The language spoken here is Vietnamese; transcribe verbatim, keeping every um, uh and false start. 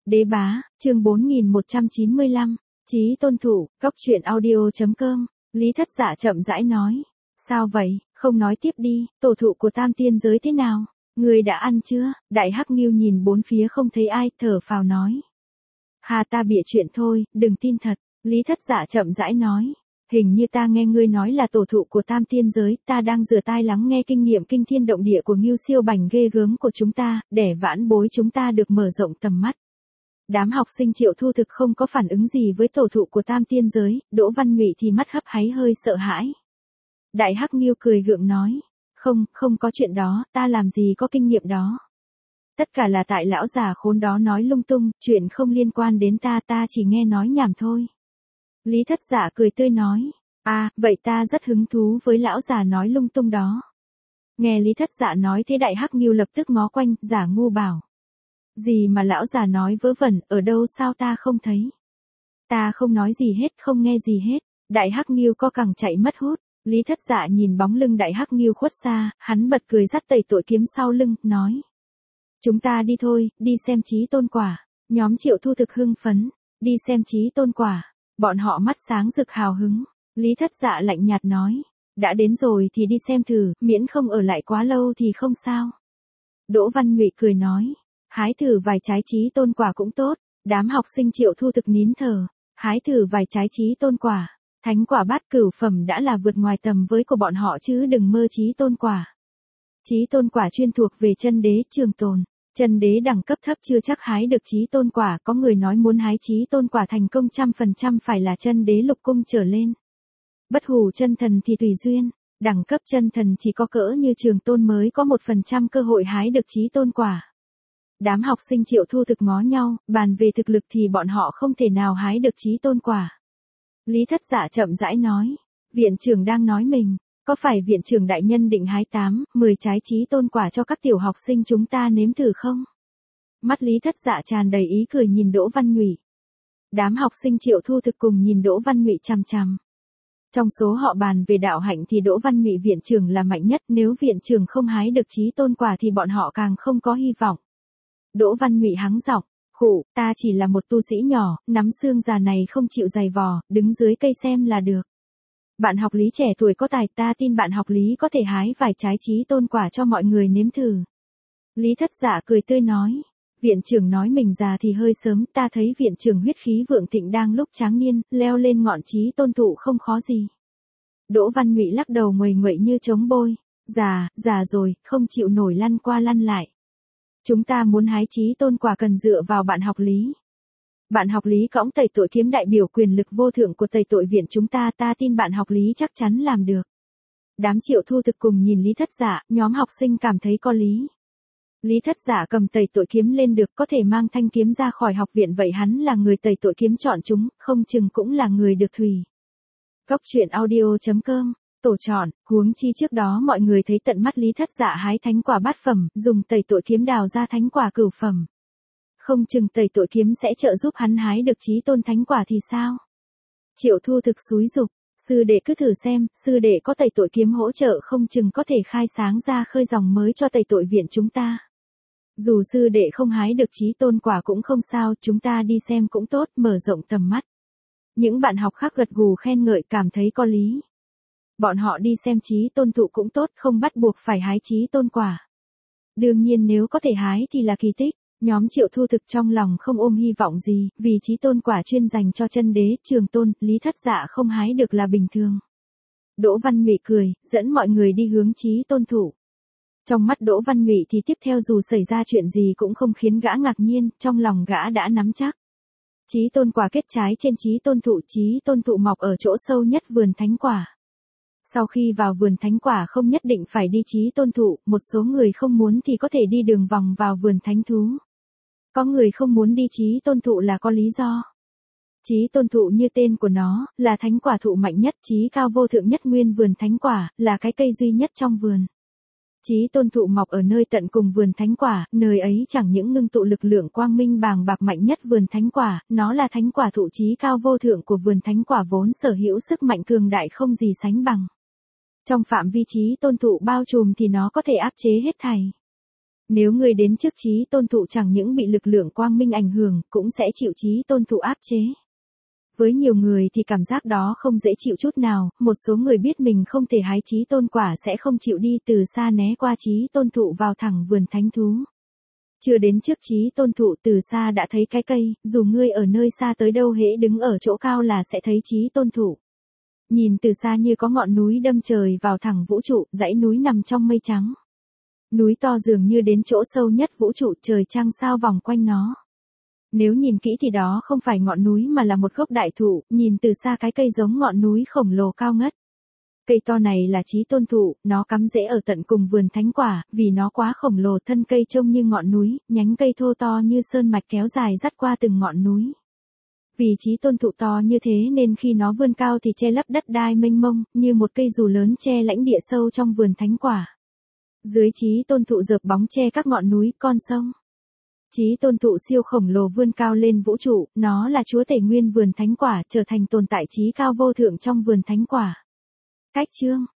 Đế bá, chương bốn nghìn một trăm chín mươi lăm, Chí tôn thụ, cốc truyện audio.com, Lý Thất Dạ chậm rãi nói. Sao vậy, không nói tiếp đi, tổ thụ của tam tiên giới thế nào? Người đã ăn chưa? Đại Hắc Ngưu nhìn bốn phía không thấy ai, thở phào nói. Hà ta bịa chuyện thôi, đừng tin thật. Lý Thất Dạ chậm rãi nói. Hình như ta nghe ngươi nói là tổ thụ của tam tiên giới, ta đang rửa tai lắng nghe kinh nghiệm kinh thiên động địa của Ngưu siêu bành ghê gớm của chúng ta, để vãn bối chúng ta được mở rộng tầm mắt. Đám học sinh Triệu Thu thực không có phản ứng gì với tổ thụ của tam tiên giới, Đỗ Văn Nhụy thì mắt hấp háy hơi sợ hãi. Đại Hắc Ngưu cười gượng nói, không, không có chuyện đó, ta làm gì có kinh nghiệm đó. Tất cả là tại lão già khốn đó nói lung tung, chuyện không liên quan đến ta, ta chỉ nghe nói nhảm thôi. Lý Thất Dạ cười tươi nói, à, vậy ta rất hứng thú với lão già nói lung tung đó. Nghe Lý Thất Dạ nói thế Đại Hắc Ngưu lập tức ngó quanh, giả ngu bảo. Gì mà lão già nói vớ vẩn, ở đâu sao ta không thấy? Ta không nói gì hết, không nghe gì hết. Đại Hắc Ngưu co cẳng chạy mất hút. Lý Thất Dạ nhìn bóng lưng Đại Hắc Ngưu khuất xa, hắn bật cười dắt tẩy tội kiếm sau lưng, nói. Chúng ta đi thôi, đi xem Chí tôn quả. Nhóm Triệu Thu thực hưng phấn, đi xem Chí tôn quả. Bọn họ mắt sáng rực hào hứng. Lý Thất Dạ lạnh nhạt nói. Đã đến rồi thì đi xem thử, miễn không ở lại quá lâu thì không sao. Đỗ Văn Nhụy cười nói. Hái thử vài trái Chí tôn quả cũng tốt. Đám học sinh Triệu Thu thực nín thở. Hái thử vài trái Chí tôn quả. Thánh quả bát cửu phẩm đã là vượt ngoài tầm với của bọn họ chứ đừng mơ Chí tôn quả. Chí tôn quả chuyên thuộc về chân đế trường tồn. Chân đế đẳng cấp thấp chưa chắc hái được Chí tôn quả, có người nói muốn hái Chí tôn quả thành công trăm phần trăm phải là chân đế lục cung trở lên. Bất hủ chân thần thì tùy duyên, đẳng cấp chân thần chỉ có cỡ như trường tôn mới có một phần trăm cơ hội hái được Chí tôn quả. Đám học sinh Triệu Thu thực ngó nhau, bàn về thực lực thì bọn họ không thể nào hái được Chí tôn quả. Lý Thất Dạ chậm rãi nói, viện trưởng đang nói mình, có phải viện trưởng đại nhân định hái tám, mười trái Chí tôn quả cho các tiểu học sinh chúng ta nếm thử không? Mắt Lý Thất Dạ tràn đầy ý cười nhìn Đỗ Văn Nhụy. Đám học sinh Triệu Thu thực cùng nhìn Đỗ Văn Nhụy chằm chằm. Trong số họ bàn về đạo hạnh thì Đỗ Văn Nhụy viện trưởng là mạnh nhất, nếu viện trưởng không hái được Chí tôn quả thì bọn họ càng không có hy vọng. Đỗ Văn Nhụy hắng giọng, khụ, ta chỉ là một tu sĩ nhỏ, nắm xương già này không chịu dày vò, đứng dưới cây xem là được. Bạn học lý trẻ tuổi có tài, ta tin bạn học lý có thể hái vài trái Chí tôn quả cho mọi người nếm thử. Lý Thất Dạ cười tươi nói, viện trưởng nói mình già thì hơi sớm, ta thấy viện trưởng huyết khí vượng thịnh đang lúc tráng niên, leo lên ngọn Chí tôn thụ không khó gì. Đỗ Văn Nhụy lắc đầu nguầy nguậy như trống bôi, già, già rồi, không chịu nổi lăn qua lăn lại. Chúng ta muốn hái Chí tôn quả cần dựa vào bạn học lý. Bạn học lý cõng tẩy tội kiếm đại biểu quyền lực vô thượng của tẩy tội viện chúng ta, ta tin bạn học lý chắc chắn làm được. Đám Triệu Thu thực cùng nhìn Lý Thất Dạ, nhóm học sinh cảm thấy có lý. Lý Thất Dạ cầm tẩy tội kiếm lên được, có thể mang thanh kiếm ra khỏi học viện, vậy hắn là người tẩy tội kiếm chọn chúng, không chừng cũng là người được thùy. Cốc truyện audio.com, tổ chọn, huống chi trước đó mọi người thấy tận mắt Lý Thất Dạ hái thánh quả bát phẩm, dùng tẩy tội kiếm đào ra thánh quả cửu phẩm. Không chừng tẩy tội kiếm sẽ trợ giúp hắn hái được Chí tôn thánh quả thì sao? Triệu Thu thực xúi giục, sư đệ cứ thử xem, sư đệ có tẩy tội kiếm hỗ trợ không chừng có thể khai sáng ra khơi dòng mới cho tẩy tội viện chúng ta. Dù sư đệ không hái được Chí tôn quả cũng không sao, chúng ta đi xem cũng tốt, mở rộng tầm mắt. Những bạn học khác gật gù khen ngợi, cảm thấy có lý. Bọn họ đi xem Chí tôn thụ cũng tốt, không bắt buộc phải hái Chí tôn quả. Đương nhiên nếu có thể hái thì là kỳ tích. Nhóm Triệu Thu thực trong lòng không ôm hy vọng gì, vì Chí tôn quả chuyên dành cho chân đế, trường tôn, Lý Thất Dạ không hái được là bình thường. Đỗ Văn Nhụy cười, dẫn mọi người đi hướng Chí tôn thụ. Trong mắt Đỗ Văn Nhụy thì tiếp theo dù xảy ra chuyện gì cũng không khiến gã ngạc nhiên, trong lòng gã đã nắm chắc. Chí tôn quả kết trái trên Chí tôn thụ, Chí tôn thụ mọc ở chỗ sâu nhất vườn thánh quả. Sau khi vào vườn thánh quả không nhất định phải đi Chí tôn thụ, một số người không muốn thì có thể đi đường vòng vào vườn thánh thú. Có người không muốn đi Chí tôn thụ là có lý do. Chí tôn thụ như tên của nó, là thánh quả thụ mạnh nhất, chí cao vô thượng nhất nguyên vườn thánh quả, là cái cây duy nhất trong vườn. Chí tôn thụ mọc ở nơi tận cùng vườn thánh quả, nơi ấy chẳng những ngưng tụ lực lượng quang minh bàng bạc mạnh nhất vườn thánh quả, nó là thánh quả thụ chí cao vô thượng của vườn thánh quả vốn sở hữu sức mạnh cường đại không gì sánh bằng. Trong phạm vi Chí tôn thụ bao trùm thì nó có thể áp chế hết thảy. Nếu người đến trước Chí Tôn Thụ chẳng những bị lực lượng quang minh ảnh hưởng, cũng sẽ chịu Chí Tôn Thụ áp chế. Với nhiều người thì cảm giác đó không dễ chịu chút nào, một số người biết mình không thể hái Chí Tôn quả sẽ không chịu đi, từ xa né qua Chí Tôn Thụ vào thẳng vườn thánh thú. Chưa đến trước Chí Tôn Thụ, từ xa đã thấy cái cây, dù ngươi ở nơi xa tới đâu hễ đứng ở chỗ cao là sẽ thấy Chí Tôn Thụ. Nhìn từ xa như có ngọn núi đâm trời vào thẳng vũ trụ, dãy núi nằm trong mây trắng. Núi to dường như đến chỗ sâu nhất vũ trụ, trời trăng sao vòng quanh nó. Nếu nhìn kỹ thì đó không phải ngọn núi mà là một gốc đại thụ, nhìn từ xa cái cây giống ngọn núi khổng lồ cao ngất. Cây to này là Chí Tôn Thụ, nó cắm rễ ở tận cùng vườn thánh quả, vì nó quá khổng lồ, thân cây trông như ngọn núi, nhánh cây thô to như sơn mạch kéo dài dắt qua từng ngọn núi. Vì Chí Tôn Thụ to như thế nên khi nó vươn cao thì che lấp đất đai mênh mông, như một cây dù lớn che lãnh địa sâu trong vườn thánh quả. Dưới Chí Tôn Thụ dợp bóng che các ngọn núi, con sông. Chí Tôn Thụ siêu khổng lồ vươn cao lên vũ trụ, nó là chúa tể nguyên vườn thánh quả, trở thành tồn tại chí cao vô thượng trong vườn thánh quả. Cách chương